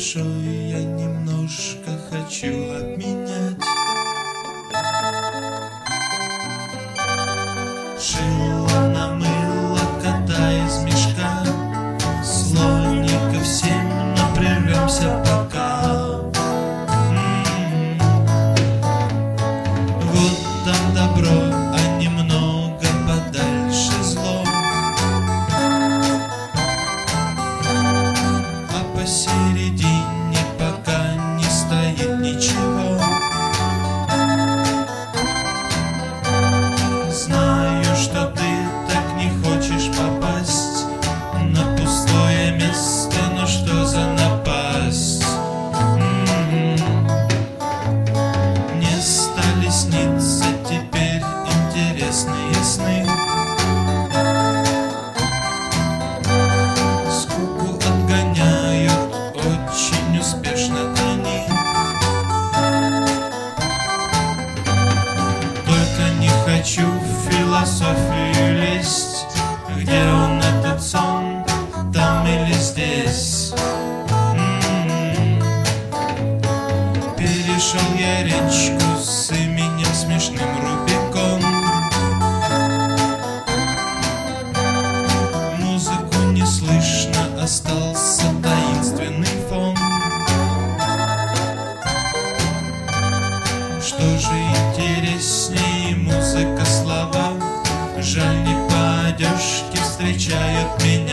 душой я немножко хочу обменять. Шило на мыло, кота из мешка, слоника всем, но прервемся пока. Вот там добро, а немного подальше зло. А посередине пока не стоит ничего. Знаю, что ты так не хочешь попасть на пустое место, но что за напасть? Мне стали сниться теперь интересные сны. Скуку отгоняют очень успешно они. Только не хочу в философию лезть. Где он, этот сон, там или здесь? Перешел я речку с именем смешным Рубикон. Музыку не слышно, остался таинственный фон. Что же интереснее, музыка, слова? Жаль, не по одежке встречают меня.